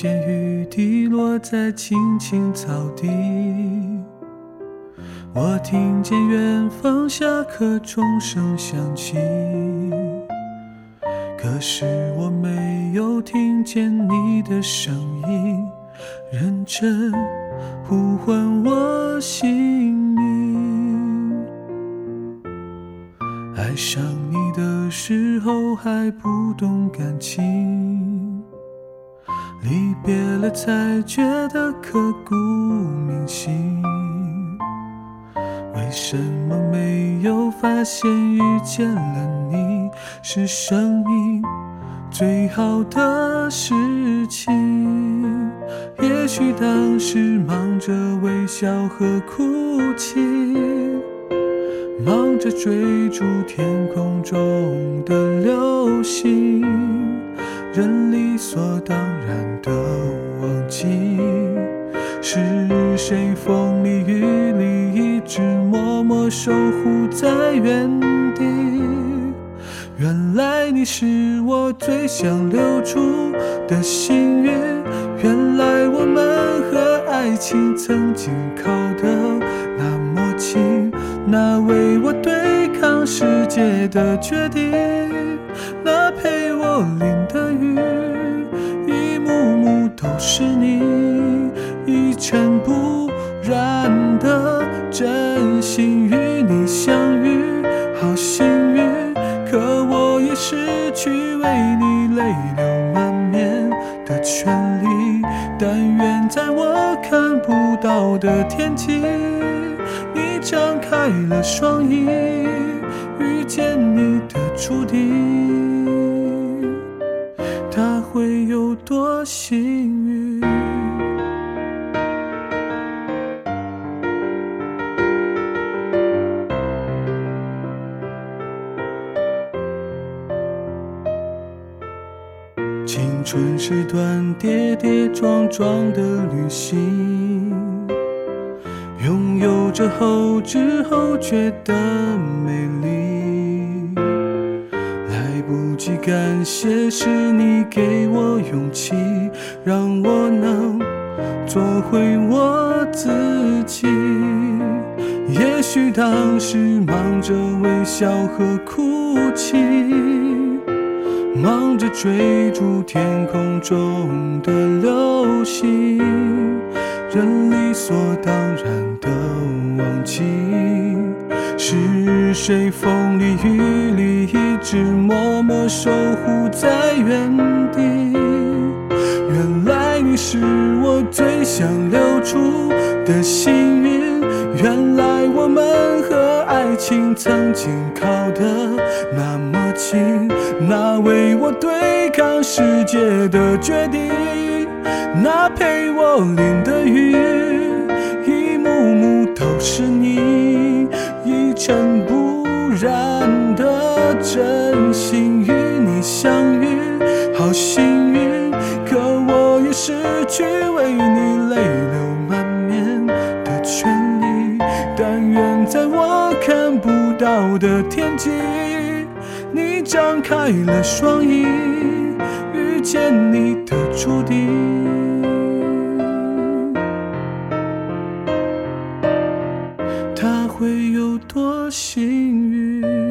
见雨滴落在青青草地，我听见远方下课钟声响起，可是我没有听见你的声音，认真呼唤我姓名。爱上你的时候还不懂感情，离别了才觉得刻骨铭心。为什么没有发现遇见了你是生命最好的事情？也许当时忙着微笑和哭泣，忙着追逐天空中的流星，人理所当然的忘记是谁风里雨里一直默默守护在原地。原来你是我最想留住的幸运，原来我们和爱情曾经靠得那么近，那为我对抗世界的决定，那陪我淋的雨，一幕幕都是你，一尘不染的真心与你相遇，好幸运，可我也失去为你泪流满面的权利。但愿在我看不到的天际，你张开了双翼，遇见你的注定，他会有多幸运？青春是段跌跌撞撞的旅行，拥有着后知后觉的美丽，来不及感谢是你给我勇气，让我能做回我自己。也许当时忙着微笑和哭泣，忙着追逐天空中的流星，人理所当然的忘记是谁风里雨里一直默默守护在原地。原来你是我最想留住的幸运，原来我们和爱情曾经靠得那么近，那为我对抗世界的决定，那陪我淋的雨，一幕幕都是你，一尘不染的真心与你相遇，好幸运，可我也失去为你泪流满面的权利。但愿在我看不到的天际，你张开了双翼，遇见你的注定，他会有多幸运？